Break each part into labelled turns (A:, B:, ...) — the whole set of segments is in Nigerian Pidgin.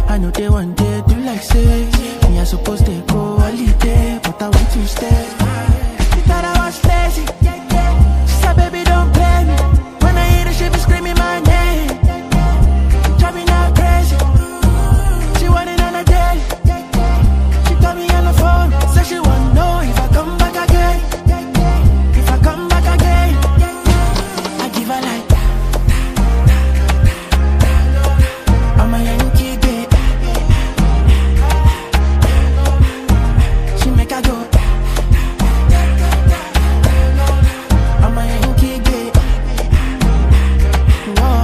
A: I know they want day do like say me I supposed to go holiday, but I want to stay. She thought I was lazy. She said, baby, don't play me. When I hear the shit, be screaming my name. Drive me not crazy. She want it on a daily. She got me on the phone. Said she wanna know if I come back again. If I come back again, I give her like I'm a Yankee girl. She make her go. I'm a Yankee girl. Whoa.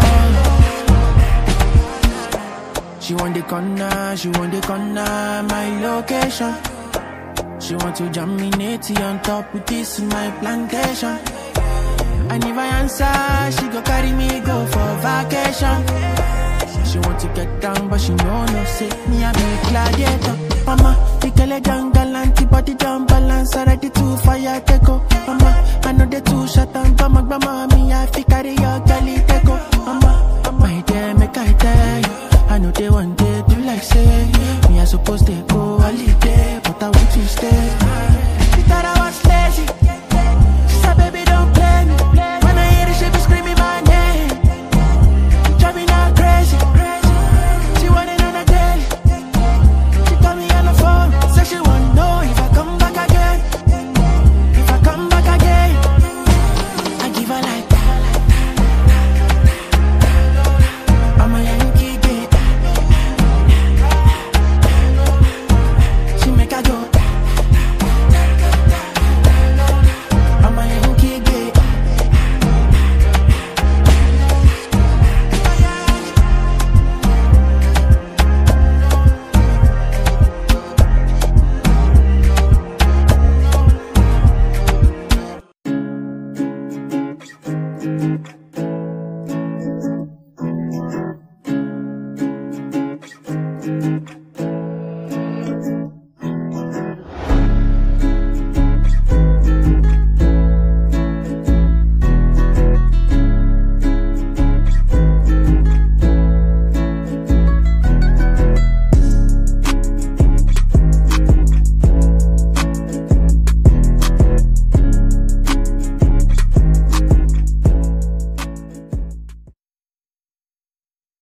A: She want the corner, my location. She want to jam me natty on top with this in my plantation. And if I answer, she go carry me go for vacation. She want to get down, but she no say me I be gladiator. Mama, the girl jungle antibody don't balance, ready to fire take go. Mama, I know they too shut down, but my me I fi carry your girlie take go. Mama, my dear, make I tell you, I know they want day do like say me I supposed to go holiday, but I want to stay. She thought I